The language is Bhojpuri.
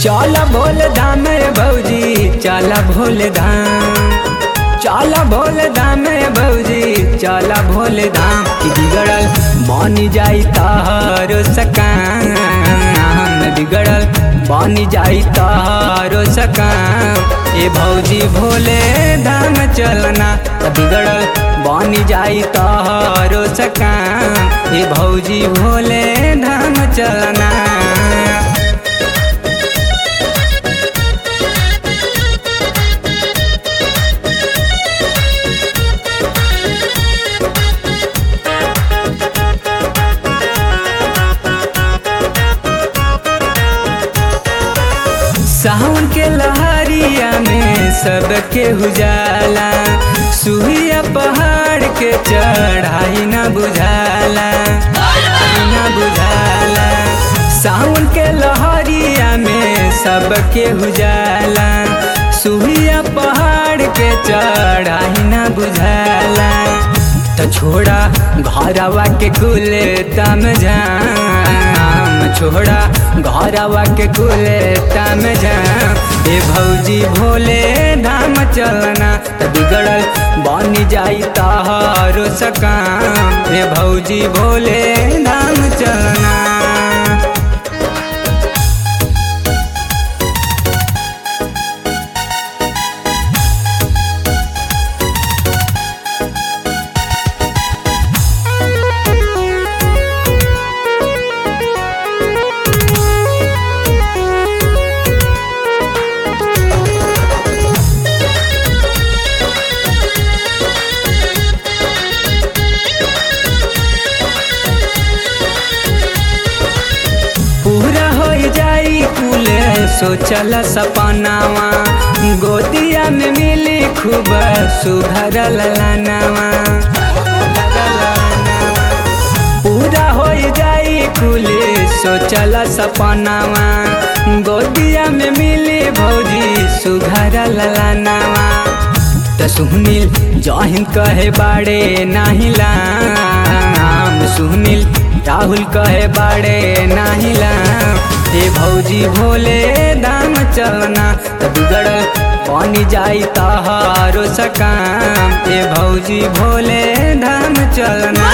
चल भोले धाम रे भौजी चल भोले धाम, चल भोले धाम रे भौजी चल भोले धाम। कि बिगड़ल बन जाई तारो सकाम, बिगड़ल बन जाई तारो सकाम। ए भौजी भोले धाम चलना, बिगड़ल बन जाई तारो सकाम। ए भौजी भोले धाम चलना। सावन के लहरिया में सबके उजाला, सुहिया पहाड़ के चढ़ाई न बुझाला, न बुझाला। सावन के लहरिया में सबके उजाला, सुहिया पहाड़ के चढ़ाई न बुझाला। तो छोड़ा घरवा के कुल तम जाम, छोड़ा घरवा के कुल तम जाम। ए भौजी भोले धाम चलना, त बिगड़ल बन जाई तारो सकाम। ए भौजी भोले धाम चलना। पूरा हो जाई कुल सोचल सपनावा, गोदिया में मिली खूब सुघर ललनावा। पूरा हो जाई कुल सोचल सपनावा, गोदिया में मिली भौजी सुघर ललनावा। त सुनील जहिन कहे बाड़े नाही लाम, सुनील राहुल कहे बाड़े नाही लाम। ए भौजी भोले धाम चलना, त बिगड़ल बन जाई तारो सकाम। ए भौजी भोले धाम चलना।